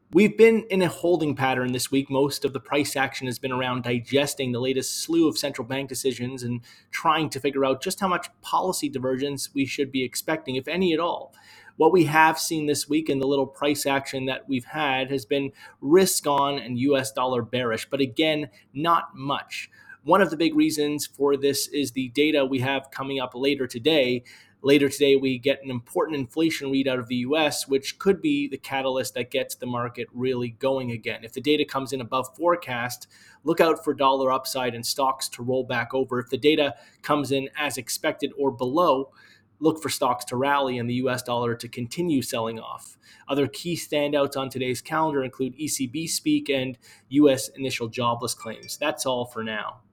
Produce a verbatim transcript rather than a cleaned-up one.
We've been in a holding pattern this week. Most of the price action has been around digesting the latest slew of central bank decisions and trying to figure out just how much policy divergence we should be expecting, if any at all. What we have seen this week in the little price action that we've had has been risk on and U S dollar bearish, but again, not much. One of the big reasons for this is the data we have coming up later today. Later today, we get an important inflation read out of the U S, which could be the catalyst that gets the market really going again. If the data comes in above forecast, look out for dollar upside and stocks to roll back over. If the data comes in as expected or below, look for stocks to rally and the U S dollar to continue selling off. Other key standouts on today's calendar include E C B speak and U S initial jobless claims. That's all for now.